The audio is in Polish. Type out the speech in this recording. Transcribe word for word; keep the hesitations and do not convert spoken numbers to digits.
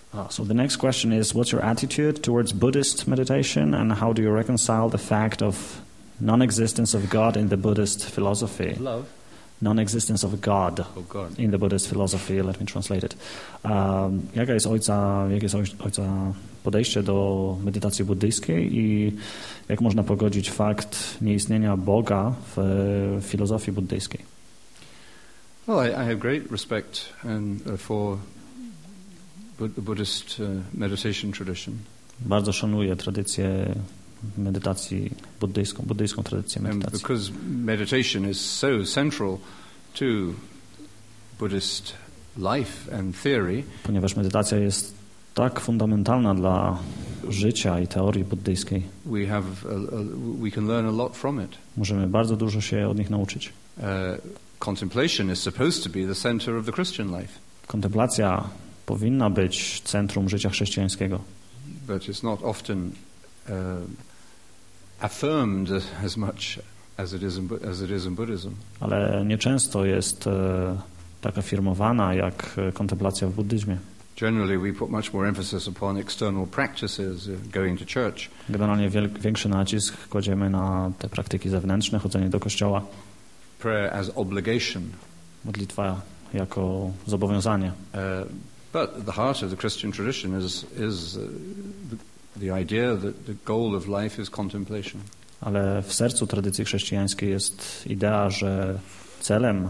Uh, so the next question is, what's your attitude towards Buddhist meditation, and how do you reconcile the fact of non-existence of God in the Buddhist philosophy? Love? Non-existence of God, Oh, God. in the Buddhist philosophy. Let me translate it. Um, jaka jest ojca, jakie jest oj- ojca podejście do medytacji buddyjskiej i jak można pogodzić fakt nieistnienia Boga w, w filozofii buddyjskiej? Well, I, I have great respect and, uh, for Bud- the Buddhist uh, meditation tradition. Bardzo szanuję tradycję medytacji buddyjską, buddyjską tradycję And medytacji. because meditation is so central to Buddhist life and theory, Ponieważ medytacja jest tak fundamentalna dla życia i teorii buddyjskiej, we have a, a, we can learn a lot from it. możemy bardzo dużo się od nich nauczyć. Uh, contemplation is supposed to be the center of the Christian life, Kontemplacja powinna być centrum życia chrześcijańskiego, but it's not often uh, affirmed as much as it is in, Bu- as it is in Buddhism. ale nieczęsto jest e, tak afirmowana jak e, kontemplacja w buddyzmie. Generally, we put much more emphasis upon external practices, uh, going to church, Generalnie wiel- większy nacisk kładziemy na te praktyki zewnętrzne, chodzenie do kościoła, prayer as obligation. modlitwa jako zobowiązanie. Uh, but the heart of the Christian tradition is is uh, the, the idea that the goal of life is contemplation. Ale w sercu tradycji chrześcijańskiej jest idea, że celem